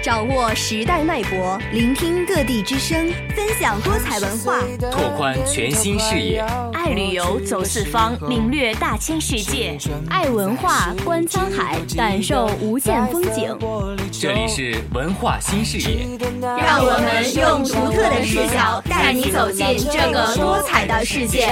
掌握时代脉搏，聆听各地之声，分享多彩文化， 拓宽全新视野。 爱旅游，走四方，领略大千世界； 爱文化，观沧海，感受无限风景。 这里是文化新视野， 让我们用独特的视角带你走进这个多彩的世界。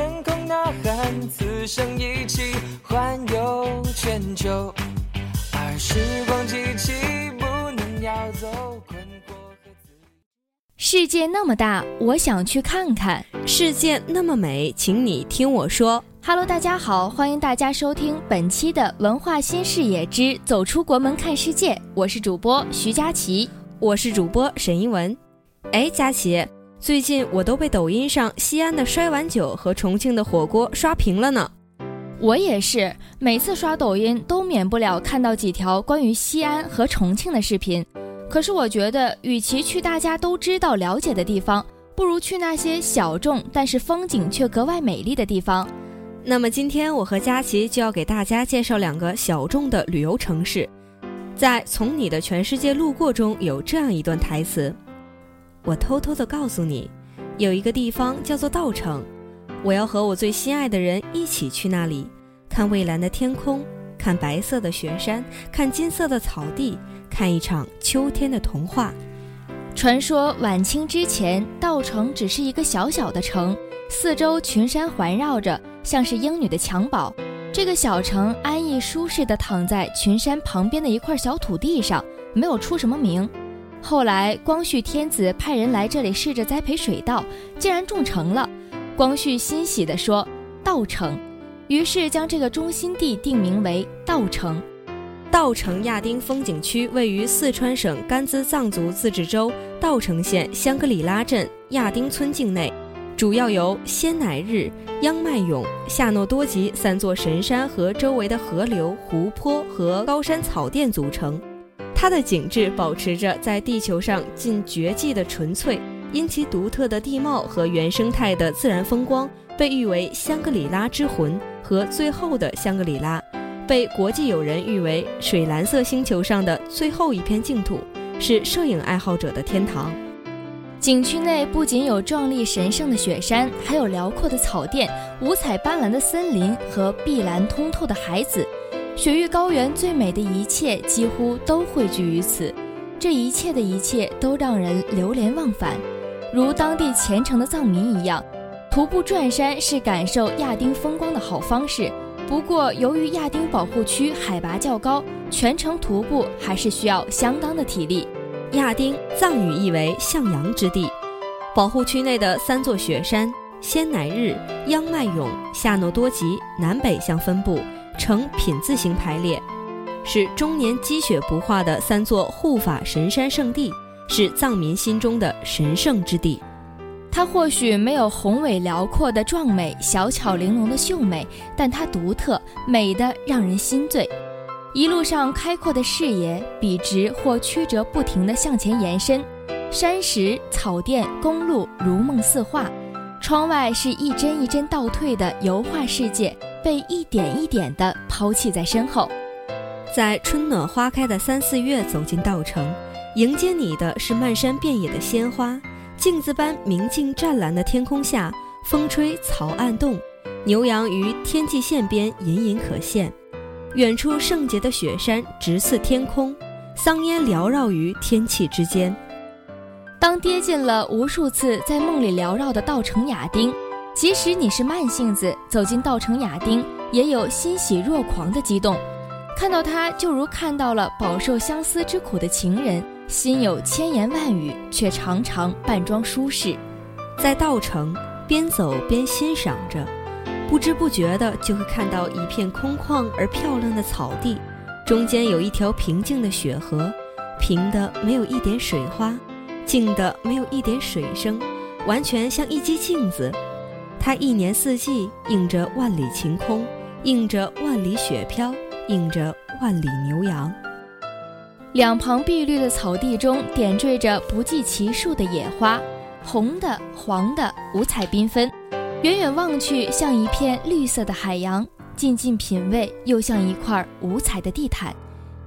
此生一起环游全球，而时光机器不能要走困惑和自由。 世界那么大，我想去看看； 世界那么美，请你听我说。 Hello， 大家好，欢迎大家收听本期的文化新视野之走出国门看世界，我是主播徐佳琪， 我是主播沈一文。佳琪，最近我都被抖音上西安的摔碗酒和重庆的火锅刷屏了呢。 我也是，每次刷抖音都免不了看到几条关于西安和重庆的视频。可是我觉得，与其去大家都知道了解的地方，不如去那些小众但是风景却格外美丽的地方。 那么今天我和佳琪就要给大家介绍2个小众的旅游城市。在《从你的全世界路过》中有这样一段台词：我偷偷地告诉你，有一个地方叫做稻城，我要和我最心爱的人一起去那里，看蔚蓝的天空，看白色的雪山，看金色的草地，看一场秋天的童话。 传说晚清之前，稻城只是一个小小的城，四周群山环绕着，像是英女的襁褓。这个小城安逸舒适地躺在群山旁边的一块小土地上，没有出什么名。后来光绪天子派人来这里试着栽培水稻，竟然种成了。光绪欣喜地说稻城，于是将这个中心地定名为稻城。 稻城亚丁风景区位于四川省甘孜藏族自治州稻城县香格里拉镇亚丁村境内，主要由仙乃日、央麦勇、夏诺多吉3座神山和周围的河流、湖泊和高山草甸组成。它的景致保持着在地球上近绝迹的纯粹，因其独特的地貌和原生态的自然风光，被誉为香格里拉之魂和最后的香格里拉，被国际友人誉为水蓝色星球上的最后一片净土，是摄影爱好者的天堂。 景区内不仅有壮丽神圣的雪山，还有辽阔的草甸、五彩斑斓的森林和碧蓝通透的海子。雪域高原最美的一切几乎都汇聚于此，这一切的一切都让人流连忘返。如当地虔诚的藏民一样，徒步转山是感受亚丁风光的好方式。不过由于亚丁保护区海拔较高，全程徒步还是需要相当的体力。 亚丁藏语意为向阳之地，保护区内的3座雪山仙乃日、央麦勇、夏诺多吉南北向分布，呈品字形排列，是终年积雪不化的3座护法神山圣地，是藏民心中的神圣之地。 它或许没有宏伟辽阔的壮美、小巧玲珑的秀美，但它独特，美得让人心醉。一路上开阔的视野，笔直或曲折不停地向前延伸，山石、草甸、公路如梦似画，窗外是一帧一帧倒退的油画世界，被一点一点地抛弃在身后。 在春暖花开的3、4月走进稻城，迎接你的是漫山遍野的鲜花，镜子般明净湛蓝的天空下，风吹草暗动，牛羊于天际线边隐隐可现。远处圣洁的雪山直刺天空，桑烟缭绕于天气之间。 当跌进了无数次在梦里缭绕的稻城亚丁，即使你是慢性子，走进稻城亚丁也有欣喜若狂的激动。看到它就如看到了饱受相思之苦的情人，心有千言万语，却常常扮装舒适。 在稻城边走边欣赏着，不知不觉的就会看到一片空旷而漂亮的草地，中间有一条平静的雪河，平的没有一点水花，静的没有一点水声，完全像一机镜子。它一年四季映着万里晴空，映着万里雪飘，映着万里牛羊。 两旁碧绿的草地中点缀着不计其数的野花，红的、黄的，五彩缤纷。远远望去像一片绿色的海洋，近近品味又像一块五彩的地毯。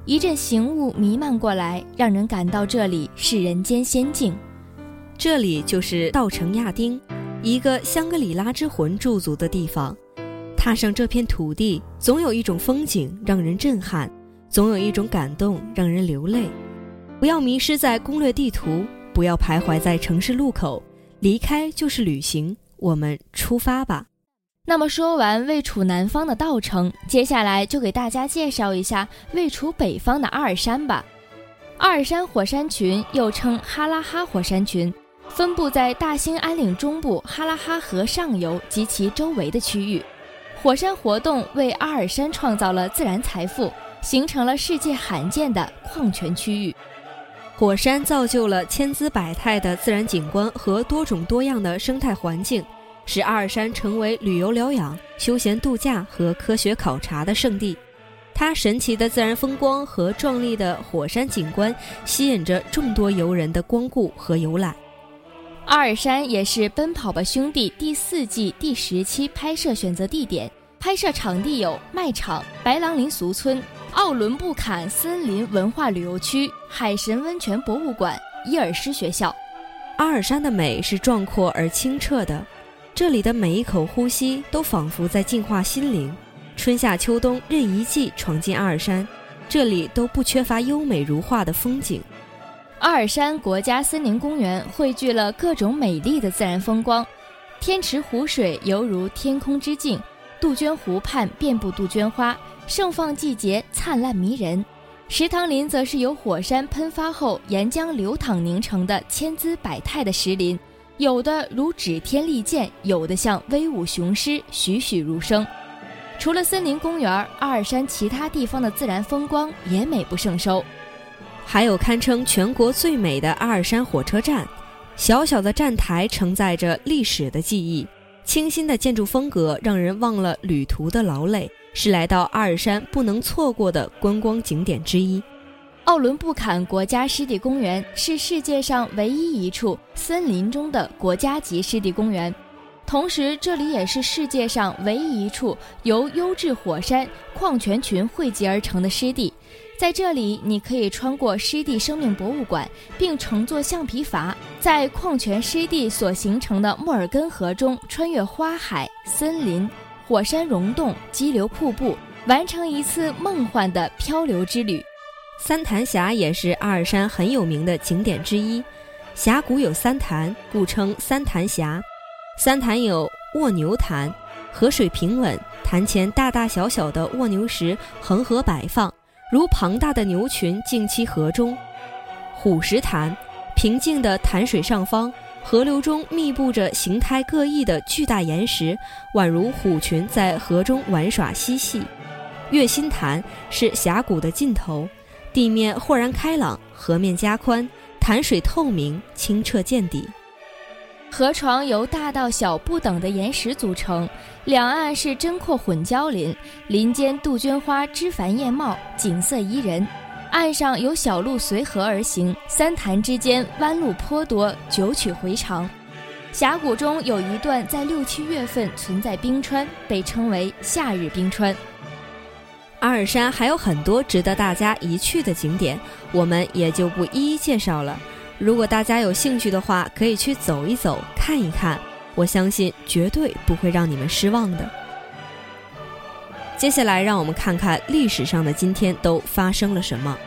一阵行雾弥漫过来，让人感到这里是人间仙境。 这里就是稻城亚丁，一个香格里拉之魂驻足的地方。踏上这片土地，总有一种风景让人震撼，总有一种感动让人流泪。不要迷失在攻略地图，不要徘徊在城市路口，离开就是旅行，我们出发吧。 那么说完位处南方的稻城，接下来就给大家介绍一下位处北方的阿尔山吧。阿尔山火山群又称哈拉哈火山群，分布在大兴安岭中部哈拉哈河上游及其周围的区域。火山活动为阿尔山创造了自然财富，形成了世界罕见的矿泉区域。 火山造就了千姿百态的自然景观和多种多样的生态环境，使阿尔山成为旅游疗养、休闲度假和科学考察的圣地。它神奇的自然风光和壮丽的火山景观吸引着众多游人的光顾和游览。 阿尔山也是《奔跑吧兄弟》第4季第10期拍摄选择地点，拍摄场地有麦场、白狼林俗村、奥伦布坎森林文化旅游区、海神温泉博物馆、伊尔施学校。 阿尔山的美是壮阔而清澈的，这里的每一口呼吸都仿佛在净化心灵。春夏秋冬任一季闯进阿尔山，这里都不缺乏优美如画的风景。 阿尔山国家森林公园汇聚了各种美丽的自然风光，天池湖水犹如天空之镜，杜鹃湖畔遍布杜鹃花，盛放季节灿烂迷人。石塘林则是由火山喷发后岩浆流淌凝成的千姿百态的石林，有的如指天利剑，有的像威武雄狮，栩栩如生。除了森林公园，阿尔山其他地方的自然风光也美不胜收。 还有堪称全国最美的阿尔山火车站，小小的站台承载着历史的记忆，清新的建筑风格让人忘了旅途的劳累，是来到阿尔山不能错过的观光景点之一。 奥伦布坎国家湿地公园是世界上唯一一处森林中的国家级湿地公园，同时这里也是世界上唯一一处由优质火山矿泉群汇集而成的湿地。在这里，你可以穿过湿地生命博物馆，并乘坐橡皮筏，在矿泉湿地所形成的莫尔根河中穿越花海、森林、火山溶洞、激流瀑布，完成一次梦幻的漂流之旅。 三潭峡也是阿尔山很有名的景点之一，峡谷有3潭，故称三潭峡。3潭有卧牛潭，河水平稳，潭前大大小小的卧牛石横河摆放，如庞大的牛群静栖河中。虎石潭，平静的潭水上方，河流中密布着形态各异的巨大岩石，宛如虎群在河中玩耍嬉戏。月心潭是峡谷的尽头，地面豁然开朗，河面加宽，潭水透明清澈见底。 河床由大到小不等的岩石组成，两岸是针阔混交林，林间杜鹃花枝繁叶茂，景色宜人。岸上有小路随河而行，3潭之间弯路颇多，九曲回肠。峡谷中有一段在6、7月份存在冰川，被称为夏日冰川。 阿尔山还有很多值得大家一去的景点，我们也就不一一介绍了。如果大家有兴趣的话，可以去走一走，看一看，我相信绝对不会让你们失望的。接下来让我们看看历史上的今天都发生了什么。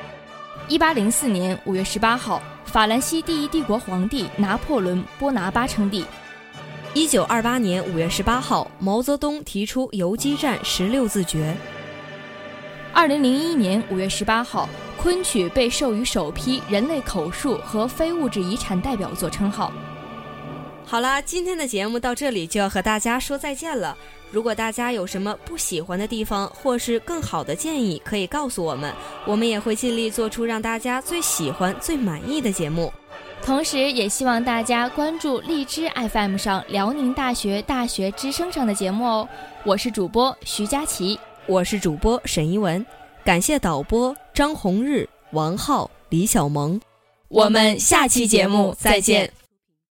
1804年5月18号，法兰西第一帝国皇帝拿破仑·波拿巴称帝。 1928年5月18号，毛泽东提出游击战16字诀。 2001年5月18号，昆曲被授予首批人类口述和非物质遗产代表作称号。 好了，今天的节目到这里就要和大家说再见了。如果大家有什么不喜欢的地方，或是更好的建议，可以告诉我们，我们也会尽力做出让大家最喜欢、最满意的节目。 同时也希望大家关注荔枝 FM 上辽宁大学大学之声上的节目哦。我是主播徐佳琪， 我是主播沈一文，感谢导播张红日、王浩、李小萌。 我们下期节目再见。